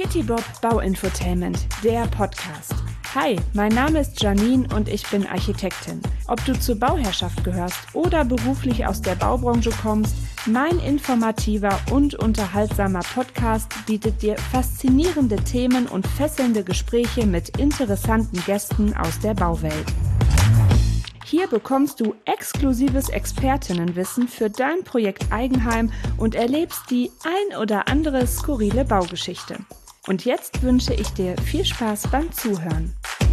Kitty Bob Bauinfotainment, der Podcast. Hi, mein Name ist Janine und ich bin Architektin. Ob du zur Bauherrschaft gehörst oder beruflich aus der Baubranche kommst, mein informativer und unterhaltsamer Podcast bietet dir faszinierende Themen und fesselnde Gespräche mit interessanten Gästen aus der Bauwelt. Hier bekommst du exklusives Expertinnenwissen für dein Projekt Eigenheim und erlebst die ein oder andere skurrile Baugeschichte. Und jetzt wünsche ich dir viel Spaß beim Zuhören.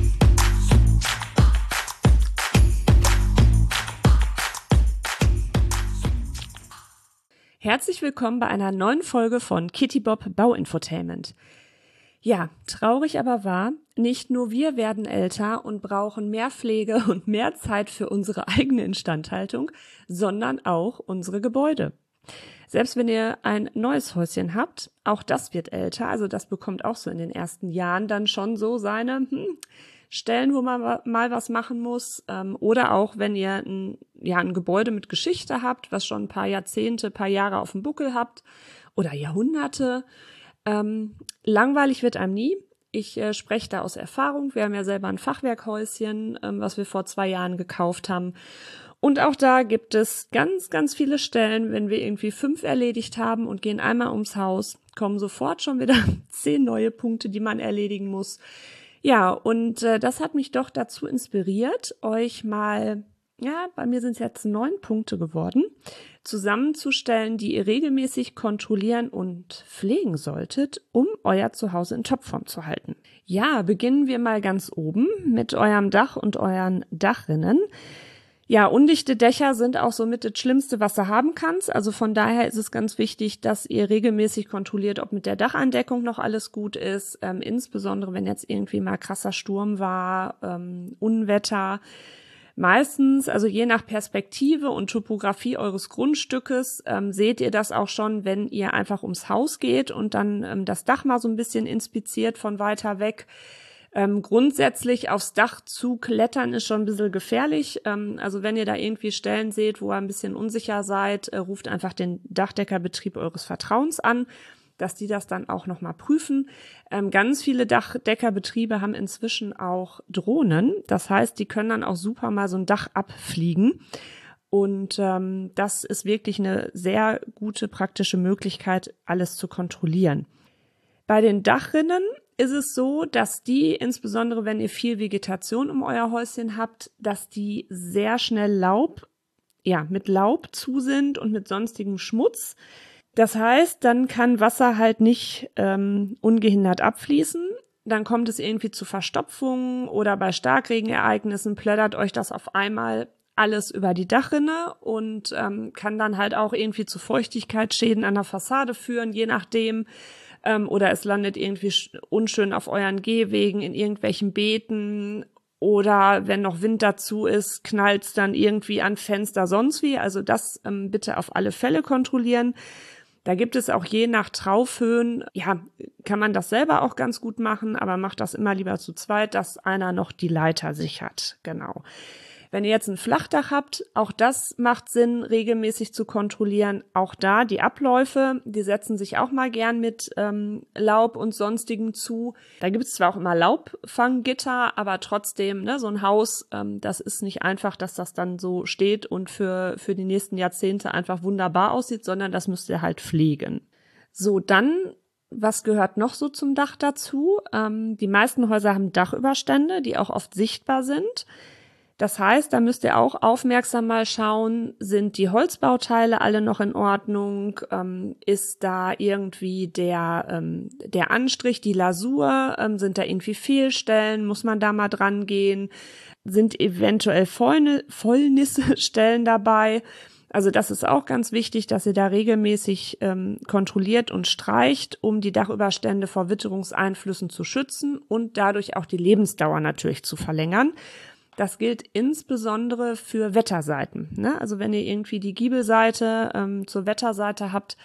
Herzlich willkommen bei einer neuen Folge von Kitty Bob Bauinfotainment. Ja, traurig aber wahr, nicht nur wir werden älter und brauchen mehr Pflege und mehr Zeit für unsere eigene Instandhaltung, sondern auch unsere Gebäude. Selbst wenn ihr ein neues Häuschen habt, auch das wird älter, also das bekommt auch so in den ersten Jahren dann schon so seine Stellen, wo man mal was machen muss. Oder auch, wenn ihr ein Gebäude mit Geschichte habt, was schon ein paar Jahrzehnte, paar Jahre auf dem Buckel habt oder Jahrhunderte. Langweilig wird einem nie. Ich spreche da aus Erfahrung. Wir haben ja selber ein Fachwerkhäuschen, was wir vor 2 Jahren gekauft haben. Und auch da gibt es ganz, ganz viele Stellen, wenn wir irgendwie 5 erledigt haben und gehen einmal ums Haus, kommen sofort schon wieder 10 neue Punkte, die man erledigen muss. Ja, und das hat mich doch dazu inspiriert, euch mal, bei mir sind es jetzt 9 Punkte geworden, zusammenzustellen, die ihr regelmäßig kontrollieren und pflegen solltet, um euer Zuhause in Topform zu halten. Ja, beginnen wir mal ganz oben mit eurem Dach und euren Dachrinnen. Ja, undichte Dächer sind auch somit das Schlimmste, was du haben kannst. Also von daher ist es ganz wichtig, dass ihr regelmäßig kontrolliert, ob mit der Dacheindeckung noch alles gut ist. Insbesondere, wenn jetzt irgendwie mal krasser Sturm war, Unwetter. Meistens, also je nach Perspektive und Topografie eures Grundstückes, seht ihr das auch schon, wenn ihr einfach ums Haus geht und dann das Dach mal so ein bisschen inspiziert von weiter weg. Grundsätzlich aufs Dach zu klettern ist schon ein bisschen gefährlich. Also wenn ihr da irgendwie Stellen seht, wo ihr ein bisschen unsicher seid, ruft einfach den Dachdeckerbetrieb eures Vertrauens an, dass die das dann auch nochmal prüfen. Ganz viele Dachdeckerbetriebe haben inzwischen auch Drohnen. Das heißt, die können dann auch super mal so ein Dach abfliegen. Und das ist wirklich eine sehr gute praktische Möglichkeit, alles zu kontrollieren. Bei den Dachrinnen ist es so, dass die, insbesondere wenn ihr viel Vegetation um euer Häuschen habt, dass die sehr schnell mit Laub zu sind und mit sonstigem Schmutz. Das heißt, dann kann Wasser halt nicht ungehindert abfließen. Dann kommt es irgendwie zu Verstopfungen oder bei Starkregenereignissen plöttert euch das auf einmal alles über die Dachrinne und kann dann halt auch irgendwie zu Feuchtigkeitsschäden an der Fassade führen, je nachdem. Oder es landet irgendwie unschön auf euren Gehwegen, in irgendwelchen Beeten. Oder wenn noch Wind dazu ist, knallt es dann irgendwie an Fenster, sonst wie. Also das bitte auf alle Fälle kontrollieren. Da gibt es auch je nach Traufhöhen, kann man das selber auch ganz gut machen, aber macht das immer lieber zu zweit, dass einer noch die Leiter sichert. Genau. Wenn ihr jetzt ein Flachdach habt, auch das macht Sinn, regelmäßig zu kontrollieren. Auch da die Abläufe, die setzen sich auch mal gern mit Laub und Sonstigem zu. Da gibt es zwar auch immer Laubfanggitter, aber trotzdem, so ein Haus, das ist nicht einfach, dass das dann so steht und für die nächsten Jahrzehnte einfach wunderbar aussieht, sondern das müsst ihr halt pflegen. So, dann, was gehört noch so zum Dach dazu? Die meisten Häuser haben Dachüberstände, die auch oft sichtbar sind. Das heißt, da müsst ihr auch aufmerksam mal schauen, sind die Holzbauteile alle noch in Ordnung? Ist da irgendwie der Anstrich, die Lasur, sind da irgendwie Fehlstellen? Muss man da mal dran gehen? Sind eventuell Fäulnisstellen dabei? Also das ist auch ganz wichtig, dass ihr da regelmäßig kontrolliert und streicht, um die Dachüberstände vor Witterungseinflüssen zu schützen und dadurch auch die Lebensdauer natürlich zu verlängern. Das gilt insbesondere für Wetterseiten, ne? Also wenn ihr irgendwie die Giebelseite zur Wetterseite habt,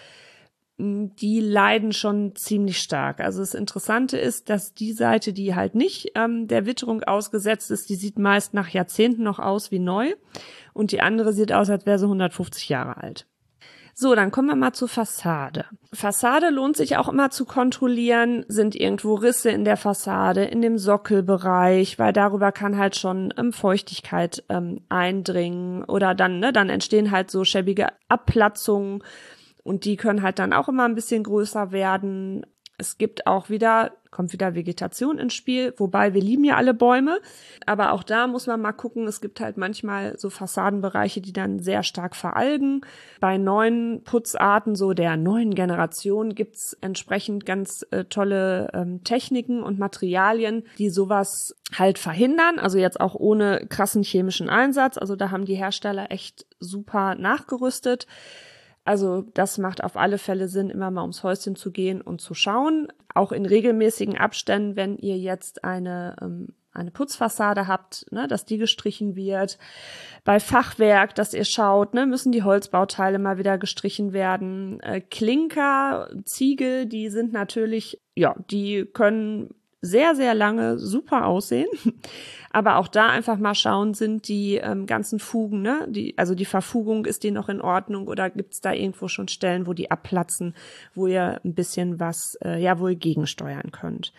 die leiden schon ziemlich stark. Also das Interessante ist, dass die Seite, die halt nicht der Witterung ausgesetzt ist, die sieht meist nach Jahrzehnten noch aus wie neu und die andere sieht aus, als wäre sie 150 Jahre alt. So, dann kommen wir mal zur Fassade. Fassade lohnt sich auch immer zu kontrollieren. Sind irgendwo Risse in der Fassade, in dem Sockelbereich, weil darüber kann halt schon Feuchtigkeit eindringen oder dann entstehen halt so schäbige Abplatzungen und die können halt dann auch immer ein bisschen größer werden. Es kommt wieder Vegetation ins Spiel, wobei wir lieben ja alle Bäume, aber auch da muss man mal gucken, es gibt halt manchmal so Fassadenbereiche, die dann sehr stark veralgen. Bei neuen Putzarten, so der neuen Generation, gibt's entsprechend ganz tolle Techniken und Materialien, die sowas halt verhindern, also jetzt auch ohne krassen chemischen Einsatz, also da haben die Hersteller echt super nachgerüstet. Also das macht auf alle Fälle Sinn, immer mal ums Häuschen zu gehen und zu schauen. Auch in regelmäßigen Abständen, wenn ihr jetzt eine Putzfassade habt, dass die gestrichen wird. Bei Fachwerk, dass ihr schaut, müssen die Holzbauteile mal wieder gestrichen werden. Klinker, Ziegel, die sind natürlich, die können sehr, sehr lange super aussehen. Aber auch da einfach mal schauen, sind die ganzen Fugen, die Verfugung, ist die noch in Ordnung oder gibt's da irgendwo schon Stellen, wo die abplatzen, wo ihr ein bisschen wo ihr gegensteuern könnt.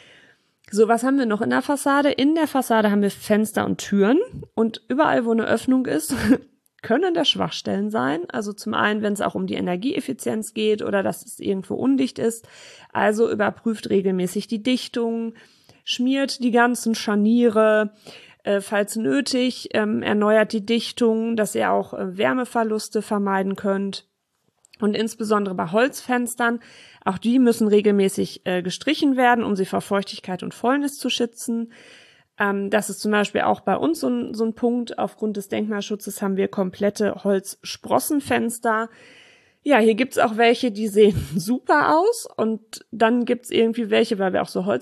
So, was haben wir noch in der Fassade? In der Fassade haben wir Fenster und Türen und überall, wo eine Öffnung ist, können da Schwachstellen sein. Also zum einen, wenn es auch um die Energieeffizienz geht oder dass es irgendwo undicht ist. Also überprüft regelmäßig die Dichtung, schmiert die ganzen Scharniere, falls nötig, erneuert die Dichtung, dass ihr auch Wärmeverluste vermeiden könnt. Und insbesondere bei Holzfenstern, auch die müssen regelmäßig gestrichen werden, um sie vor Feuchtigkeit und Fäulnis zu schützen. Das ist zum Beispiel auch bei uns so ein Punkt. Aufgrund des Denkmalschutzes haben wir komplette Holzsprossenfenster. Ja, hier gibt's auch welche, die sehen super aus. Und dann gibt's irgendwie welche, weil wir auch so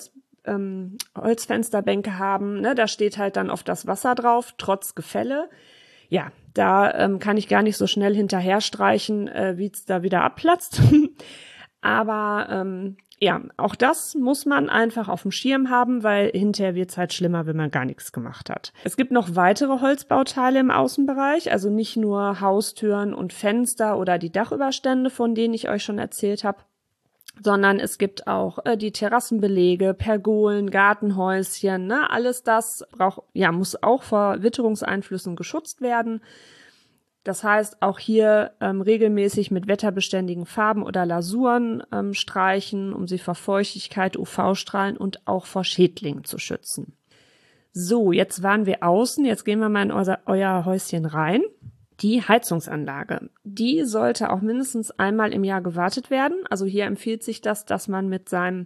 Holzfensterbänke haben. Da steht halt dann oft das Wasser drauf, trotz Gefälle. Ja, da kann ich gar nicht so schnell hinterher streichen, wie es da wieder abplatzt. Aber auch das muss man einfach auf dem Schirm haben, weil hinterher wird's halt schlimmer, wenn man gar nichts gemacht hat. Es gibt noch weitere Holzbauteile im Außenbereich, also nicht nur Haustüren und Fenster oder die Dachüberstände, von denen ich euch schon erzählt habe, sondern es gibt auch die Terrassenbelege, Pergolen, Gartenhäuschen, alles das muss auch vor Witterungseinflüssen geschützt werden. Das heißt, auch hier regelmäßig mit wetterbeständigen Farben oder Lasuren streichen, um sie vor Feuchtigkeit, UV-Strahlen und auch vor Schädlingen zu schützen. So, jetzt waren wir außen, jetzt gehen wir mal in euer Häuschen rein. Die Heizungsanlage, die sollte auch mindestens einmal im Jahr gewartet werden. Also hier empfiehlt sich das, dass man mit seinem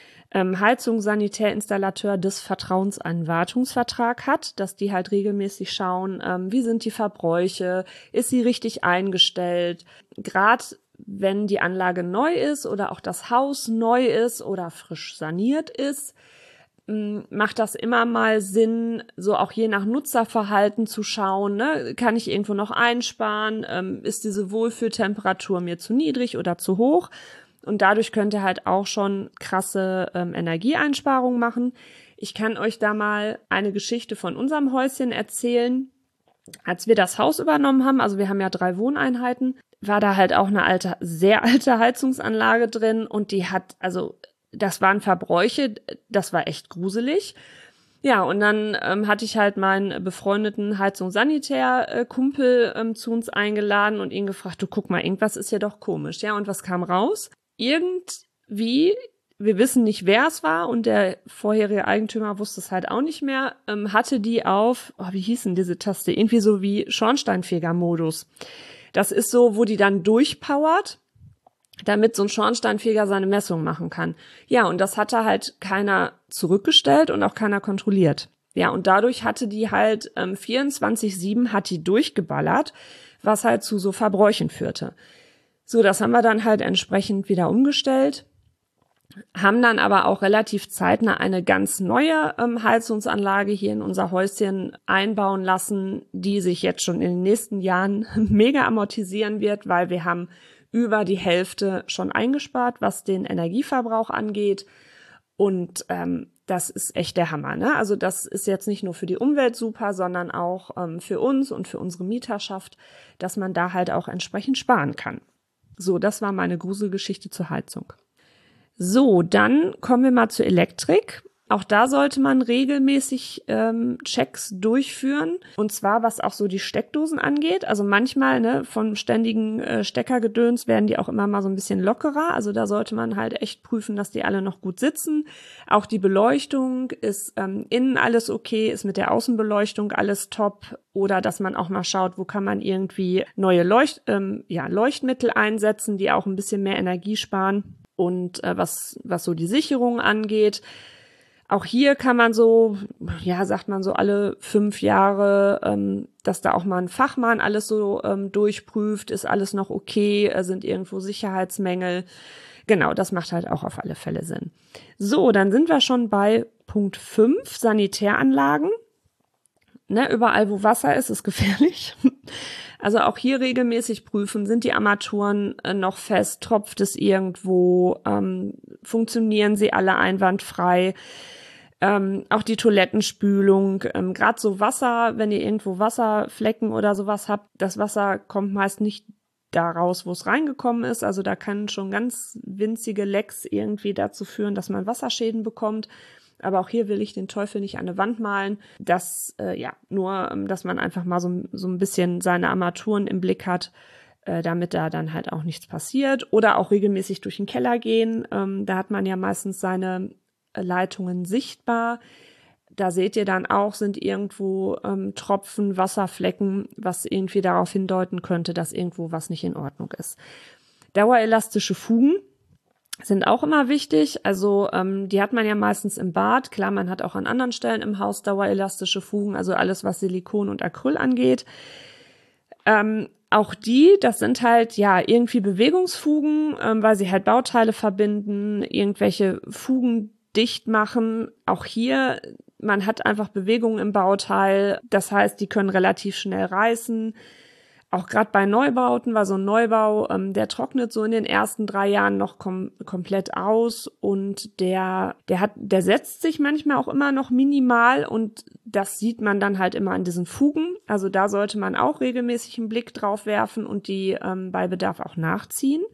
Heizungsanitärinstallateur des Vertrauens einen Wartungsvertrag hat, dass die halt regelmäßig schauen, wie sind die Verbräuche, ist sie richtig eingestellt. Gerade wenn die Anlage neu ist oder auch das Haus neu ist oder frisch saniert ist, macht das immer mal Sinn, so auch je nach Nutzerverhalten zu schauen, kann ich irgendwo noch einsparen, ist diese Wohlfühltemperatur mir zu niedrig oder zu hoch? Und dadurch könnt ihr halt auch schon krasse Energieeinsparungen machen. Ich kann euch da mal eine Geschichte von unserem Häuschen erzählen. Als wir das Haus übernommen haben, also wir haben ja 3 Wohneinheiten, war da halt auch eine sehr alte Heizungsanlage drin und die hat, das waren Verbräuche, das war echt gruselig. Ja, und dann hatte ich halt meinen befreundeten Heizungssanitär-Kumpel zu uns eingeladen und ihn gefragt, du guck mal, irgendwas ist ja doch komisch. Ja, und was kam raus? Irgendwie, wir wissen nicht, wer es war und der vorherige Eigentümer wusste es halt auch nicht mehr, hatte die auf, wie hieß denn diese Taste? Irgendwie so wie Schornsteinfeger-Modus. Das ist so, wo die dann durchpowert, damit so ein Schornsteinfeger seine Messung machen kann. Ja, und das hatte halt keiner zurückgestellt und auch keiner kontrolliert. Ja, und dadurch hatte die halt 24/7 hat die durchgeballert, was halt zu so Verbräuchen führte. So, das haben wir dann halt entsprechend wieder umgestellt, haben dann aber auch relativ zeitnah eine ganz neue Heizungsanlage hier in unser Häuschen einbauen lassen, die sich jetzt schon in den nächsten Jahren mega amortisieren wird, weil wir haben über die Hälfte schon eingespart, was den Energieverbrauch angeht. Und das ist echt der Hammer, Also das ist jetzt nicht nur für die Umwelt super, sondern auch für uns und für unsere Mieterschaft, dass man da halt auch entsprechend sparen kann. So, das war meine Gruselgeschichte zur Heizung. So, dann kommen wir mal zur Elektrik. Auch da sollte man regelmäßig Checks durchführen. Und zwar, was auch so die Steckdosen angeht. Also manchmal, ne, vom ständigen Steckergedöns werden die auch immer mal so ein bisschen lockerer. Also da sollte man halt echt prüfen, dass die alle noch gut sitzen. Auch die Beleuchtung ist innen alles okay, ist mit der Außenbeleuchtung alles top. Oder dass man auch mal schaut, wo kann man irgendwie neue Leuchtmittel einsetzen, die auch ein bisschen mehr Energie sparen. Und was so die Sicherung angeht, auch hier kann man so, ja, sagt man so alle 5 Jahre, dass da auch mal ein Fachmann alles so durchprüft, ist alles noch okay, sind irgendwo Sicherheitsmängel. Genau, das macht halt auch auf alle Fälle Sinn. So, dann sind wir schon bei Punkt 5, Sanitäranlagen. Ne, überall, wo Wasser ist gefährlich. Also auch hier regelmäßig prüfen, sind die Armaturen noch fest, tropft es irgendwo, funktionieren sie alle einwandfrei. Auch die Toilettenspülung, gerade so Wasser, wenn ihr irgendwo Wasserflecken oder sowas habt, das Wasser kommt meist nicht da raus, wo es reingekommen ist. Also da kann schon ganz winzige Lecks irgendwie dazu führen, dass man Wasserschäden bekommt. Aber auch hier will ich den Teufel nicht an eine Wand malen. Das, dass man einfach mal so ein bisschen seine Armaturen im Blick hat, damit da dann halt auch nichts passiert. Oder auch regelmäßig durch den Keller gehen. Da hat man ja meistens seine Leitungen sichtbar. Da seht ihr dann auch, sind irgendwo Tropfen, Wasserflecken, was irgendwie darauf hindeuten könnte, dass irgendwo was nicht in Ordnung ist. Dauerelastische Fugen sind auch immer wichtig. Also die hat man ja meistens im Bad. Klar, man hat auch an anderen Stellen im Haus dauerelastische Fugen, also alles, was Silikon und Acryl angeht. Auch das sind halt ja irgendwie Bewegungsfugen, weil sie halt Bauteile verbinden, irgendwelche Fugen dicht machen. Auch hier, man hat einfach Bewegungen im Bauteil. Das heißt, die können relativ schnell reißen. Auch gerade bei Neubauten, weil so ein Neubau, der trocknet so in den ersten 3 Jahren noch komplett aus und der setzt sich manchmal auch immer noch minimal und das sieht man dann halt immer an diesen Fugen. Also da sollte man auch regelmäßig einen Blick drauf werfen und die bei Bedarf auch nachziehen,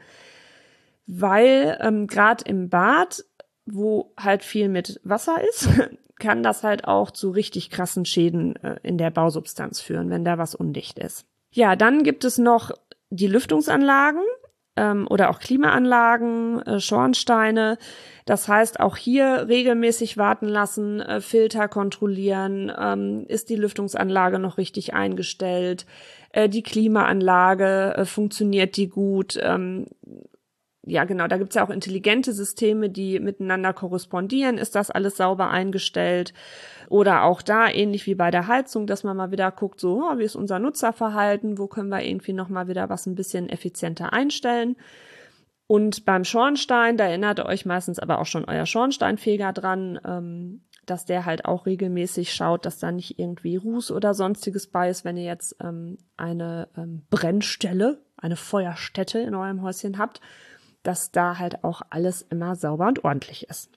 weil gerade im Bad, wo halt viel mit Wasser ist, kann das halt auch zu richtig krassen Schäden in der Bausubstanz führen, wenn da was undicht ist. Ja, dann gibt es noch die Lüftungsanlagen oder auch Klimaanlagen, Schornsteine. Das heißt, auch hier regelmäßig warten lassen, Filter kontrollieren, ist die Lüftungsanlage noch richtig eingestellt, die Klimaanlage, funktioniert die gut, ja, genau, da gibt's ja auch intelligente Systeme, die miteinander korrespondieren. Ist das alles sauber eingestellt? Oder auch da, ähnlich wie bei der Heizung, dass man mal wieder guckt, so, wie ist unser Nutzerverhalten? Wo können wir irgendwie noch mal wieder was ein bisschen effizienter einstellen? Und beim Schornstein, da erinnert ihr euch meistens aber auch schon euer Schornsteinfeger dran, dass der halt auch regelmäßig schaut, dass da nicht irgendwie Ruß oder sonstiges bei ist, wenn ihr jetzt eine Brennstelle, eine Feuerstätte in eurem Häuschen habt, dass da halt auch alles immer sauber und ordentlich ist.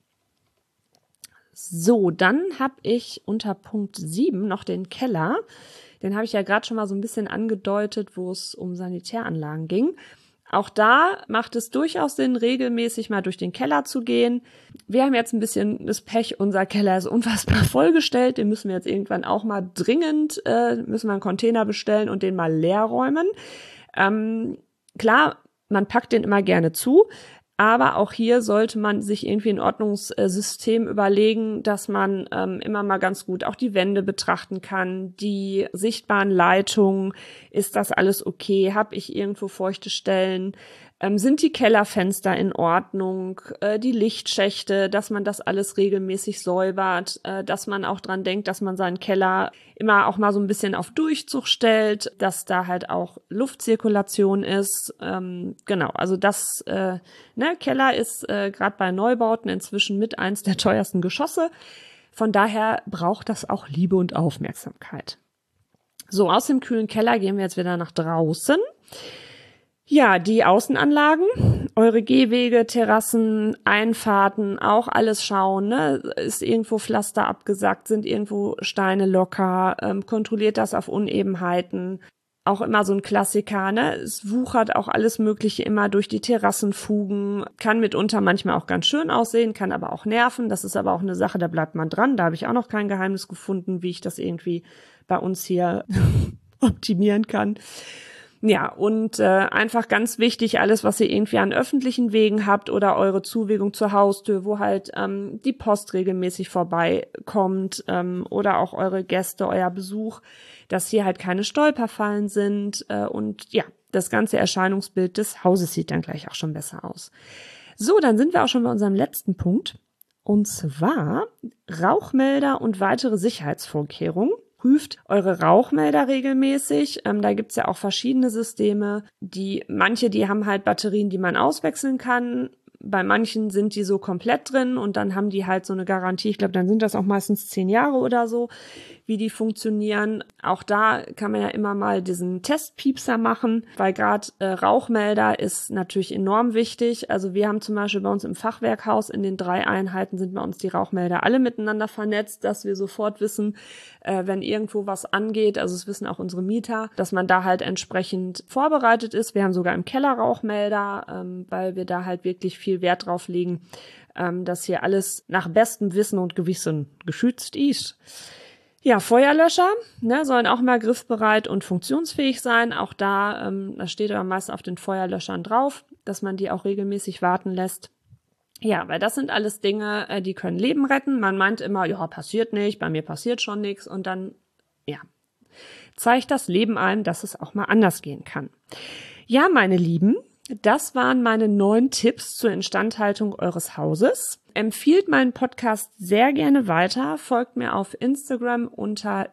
So, dann habe ich unter Punkt 7 noch den Keller. Den habe ich ja gerade schon mal so ein bisschen angedeutet, wo es um Sanitäranlagen ging. Auch da macht es durchaus Sinn, regelmäßig mal durch den Keller zu gehen. Wir haben jetzt ein bisschen das Pech, unser Keller ist unfassbar vollgestellt. Den müssen wir jetzt irgendwann auch mal dringend, müssen wir einen Container bestellen und den mal leer räumen. Klar, man packt den immer gerne zu, aber auch hier sollte man sich irgendwie ein Ordnungssystem überlegen, dass man immer mal ganz gut auch die Wände betrachten kann, die sichtbaren Leitungen, ist das alles okay, habe ich irgendwo feuchte Stellen, sind die Kellerfenster in Ordnung, die Lichtschächte, dass man das alles regelmäßig säubert, dass man auch dran denkt, dass man seinen Keller immer auch mal so ein bisschen auf Durchzug stellt, dass da halt auch Luftzirkulation ist. Genau, also das, Keller ist gerade bei Neubauten inzwischen mit eins der teuersten Geschosse. Von daher braucht das auch Liebe und Aufmerksamkeit. So, aus dem kühlen Keller gehen wir jetzt wieder nach draußen. Ja, die Außenanlagen, eure Gehwege, Terrassen, Einfahrten, auch alles schauen, ne? Ist irgendwo Pflaster abgesackt, sind irgendwo Steine locker, kontrolliert das auf Unebenheiten. auch immer so ein Klassiker, ne? Es wuchert auch alles Mögliche immer durch die Terrassenfugen, kann mitunter manchmal auch ganz schön aussehen, kann aber auch nerven. Das ist aber auch eine Sache, da bleibt man dran. Da habe ich auch noch kein Geheimnis gefunden, wie ich das irgendwie bei uns hier optimieren kann. Ja, und einfach ganz wichtig, alles, was ihr irgendwie an öffentlichen Wegen habt oder eure Zuwegung zur Haustür, wo halt die Post regelmäßig vorbeikommt oder auch eure Gäste, euer Besuch, dass hier halt keine Stolperfallen sind und ja, das ganze Erscheinungsbild des Hauses sieht dann gleich auch schon besser aus. So, dann sind wir auch schon bei unserem letzten Punkt und zwar Rauchmelder und weitere Sicherheitsvorkehrungen. Prüft eure Rauchmelder regelmäßig. Da gibt's ja auch verschiedene Systeme. Manche haben halt Batterien, die man auswechseln kann. Bei manchen sind die so komplett drin und dann haben die halt so eine Garantie. Ich glaube, dann sind das auch meistens 10 Jahre oder so, wie die funktionieren. Auch da kann man ja immer mal diesen Testpiepser machen, weil gerade Rauchmelder ist natürlich enorm wichtig. Also wir haben zum Beispiel bei uns im Fachwerkhaus in den 3 Einheiten sind bei uns die Rauchmelder alle miteinander vernetzt, dass wir sofort wissen, wenn irgendwo was angeht, also es wissen auch unsere Mieter, dass man da halt entsprechend vorbereitet ist. Wir haben sogar im Keller Rauchmelder, weil wir da halt wirklich viel Wert drauf legen, dass hier alles nach bestem Wissen und Gewissen geschützt ist. Ja, Feuerlöscher sollen auch mal griffbereit und funktionsfähig sein. Auch da steht aber meist auf den Feuerlöschern drauf, dass man die auch regelmäßig warten lässt. Ja, weil das sind alles Dinge, die können Leben retten. Man meint immer, ja, passiert nicht, bei mir passiert schon nichts. Und dann, ja, zeigt das Leben einem, dass es auch mal anders gehen kann. Ja, meine Lieben, das waren meine 9 Tipps zur Instandhaltung eures Hauses. Empfiehlt meinen Podcast sehr gerne weiter. Folgt mir auf Instagram unter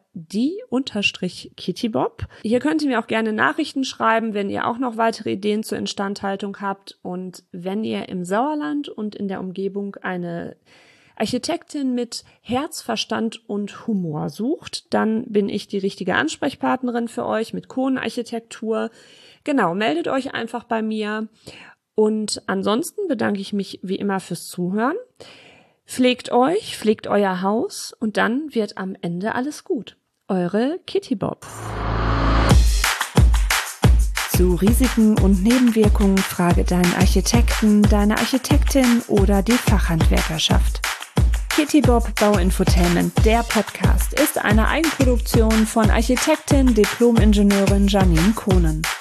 _kittybob. Hier könnt ihr mir auch gerne Nachrichten schreiben, wenn ihr auch noch weitere Ideen zur Instandhaltung habt. Und wenn ihr im Sauerland und in der Umgebung eine Architektin mit Herz, Verstand und Humor sucht, dann bin ich die richtige Ansprechpartnerin für euch mit Konenarchitektur. Genau, meldet euch einfach bei mir. Und ansonsten bedanke ich mich wie immer fürs Zuhören. Pflegt euch, pflegt euer Haus und dann wird am Ende alles gut. Eure Kitty Bob. Zu Risiken und Nebenwirkungen frage deinen Architekten, deine Architektin oder die Fachhandwerkerschaft. Kitty Bob Bauinfotainment, der Podcast, ist eine Eigenproduktion von Architektin, Diplom-Ingenieurin Janine Kohnen.